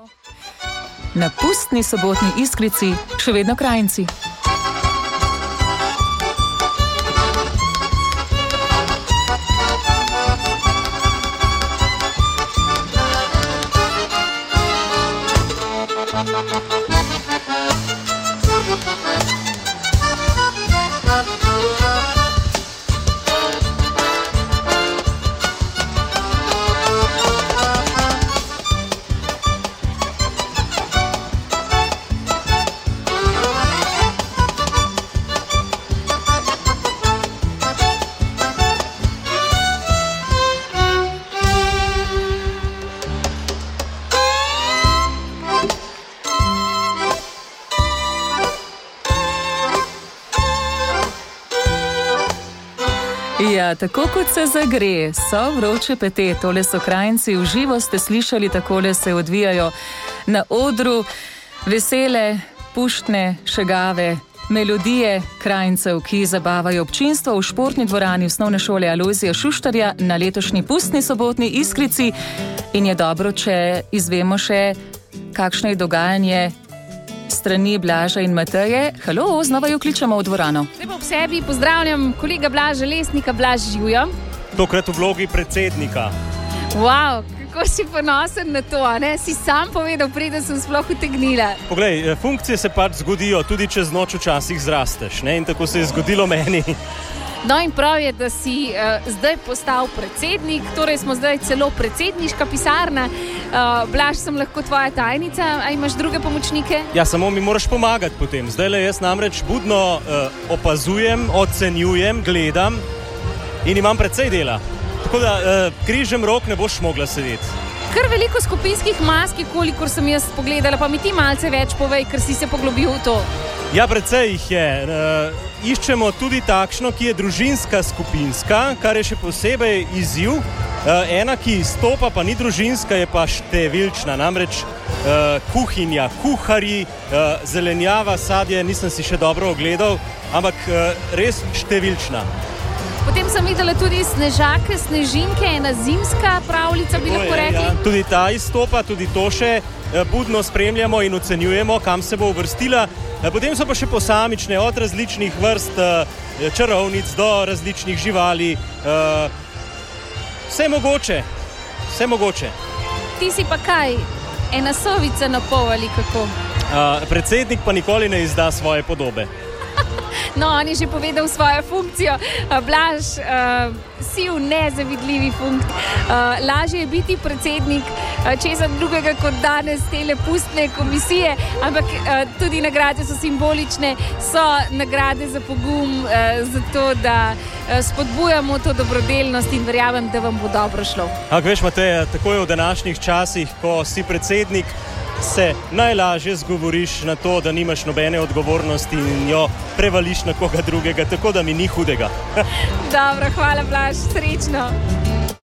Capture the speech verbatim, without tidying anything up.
Na pustni sobotni Iskrici še vedno Krajinci. Ja, tako kot se zagre, so vroče pete, tole so Krajinci, v živo ste slišali, takole se odvijajo na odru vesele, puštne, šegave, melodije Krajincev, ki zabavajo občinstvo v športni dvorani Osnovne šole Alojzija Šuštarja na letošnji pustni sobotni Iskrici. In je dobro, če izvemo še, kakšno je dogajanje strani Blaža in Mateje. Halo, znova jo kličemo v dvorano. Zdaj pa ob sebi pozdravljam kolega Blaža Lesnika. Blaž, živjo. Tokrat v vlogi predsednika. Wow, kako si ponosen na to, ne? Si sam povedal, preden sem sploh utegnila. Poglej, funkcije se pač zgodijo, tudi čez noč včasih zrasteš, ne? In tako se je zgodilo meni. No in prav je, da si uh, zdaj postal predsednik, torej smo zdaj celo predsedniška pisarna. Uh, Blaž, sem lahko tvoja tajnica, a imaš druge pomočnike? Ja, samo mi moraš pomagati potem. Zdajle jaz namreč budno uh, opazujem, ocenjujem, gledam in imam precej dela. Tako da uh, križem rok ne boš mogla sedeti. Kar veliko skupinskih mask, kolikor sem jaz pogledala, pa mi ti malce več povej, ker si se poglobil v to. Ja, precej jih je. Uh, iščemo tudi takšno, ki je družinska skupinska, kar je še posebej izziv. Uh, ena, ki stopa, pa ni družinska, je pa številčna. Namreč uh, kuhinja, kuharji, uh, zelenjava, sadje, nisem si še dobro ogledal, ampak uh, res številčna. Potem sem videla tudi snežake, snežinke, ena zimska pravljica, bi lahko rekli. Ja. Tudi ta izstopa, tudi to še budno spremljamo in ocenjujemo, kam se bo uvrstila. Potem so pa še posamične, od različnih vrst čarovnic do različnih živali. Vse mogoče, vse mogoče. Ti si pa kaj? Ena sovica na pol ali kako? Predsednik pa nikoli ne izda svoje podobe. No, on je že povedal svojo funkcijo. Blaž, uh, si v nezavidljivi funkciji. Uh, lažje je biti predsednik uh, česa drugega kot danes tele pustne komisije, ampak uh, tudi nagrade so simbolične, so nagrade za pogum, uh, za to, da uh, spodbujamo to dobrodelnost in verjamem, da vam bo dobro šlo. Ak veš, Mateja, tako je v današnjih časih, ko si predsednik, se najlažje zgovoriš na to, da nimaš nobene odgovornosti in jo prevališ na koga drugega, tako da mi ni hudega. Dobro, hvala Blaž, srečno.